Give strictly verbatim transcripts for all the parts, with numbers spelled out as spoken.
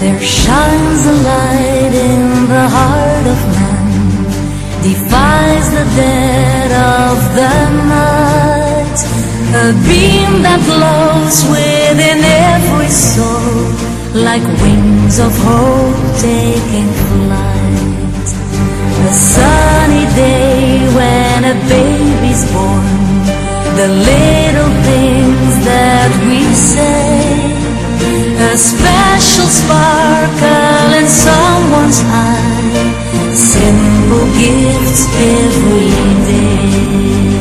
There shines a light in the heart of man, defies the dead of the night, a beam that glows within every soul, like wings of hope taking flight. A sunny day when a baby's born, the little things that we say, a special sparkle in someone's eye, simple gifts every day.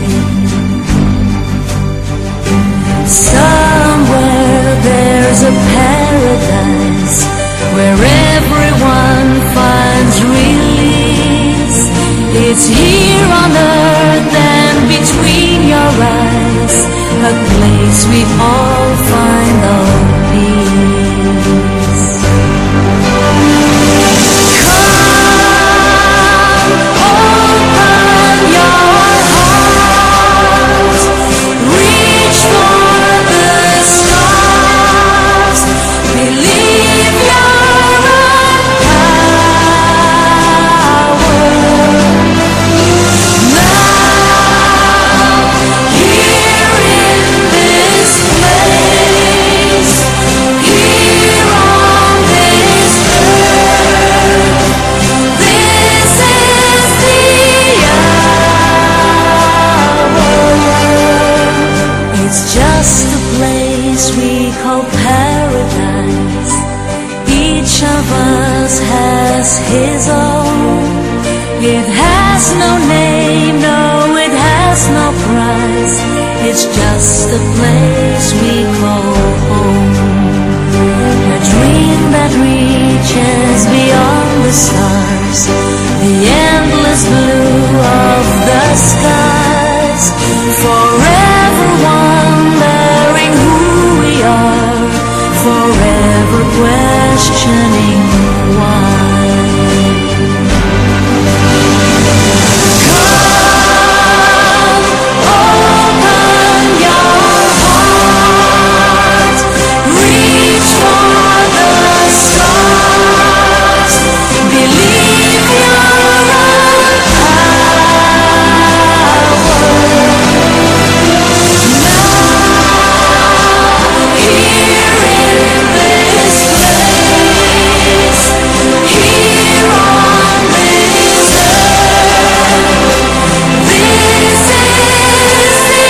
Somewhere there's a paradise where everyone finds release. It's here on earth and between your eyes, a place we all find our peace. Come, open your heart, reach for the stars, believe your own power. Now, here in this place, here on this earth, this is the hour. It's just a place we call paradise. Each of us has his own. It has no name, no, it has no price. It's just a place we call home. A dream that reaches beyond the stars, the endless blue of the skies, forever wondering who we are, forever questioning why. Come, open your heart, reach for the stars, believe your own power. Now, here in this place, here on this earth, this is the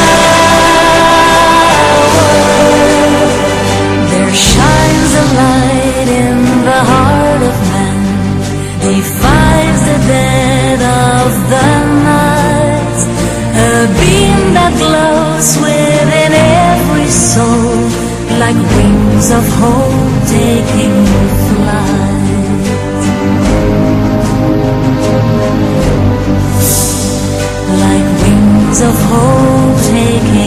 hour. There shines a light in the heart of man, defies the dead of the night, a beam that glows within every soul, like wings of hope taking flight. Like wings of hope taking